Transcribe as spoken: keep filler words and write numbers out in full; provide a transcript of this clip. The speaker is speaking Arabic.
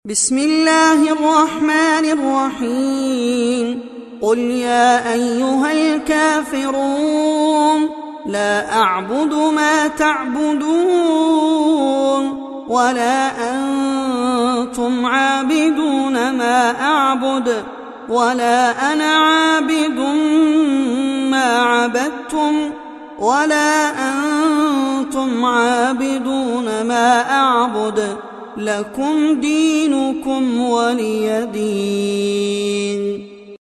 بسم الله الرحمن الرحيم قل يا أيها الكافرون لا أعبد ما تعبدون ولا أنتم عابدون ما أعبد ولا أنا عابد ما عبدتم ولا أنتم عابدون ما أعبد لكم دينكم ولي دين.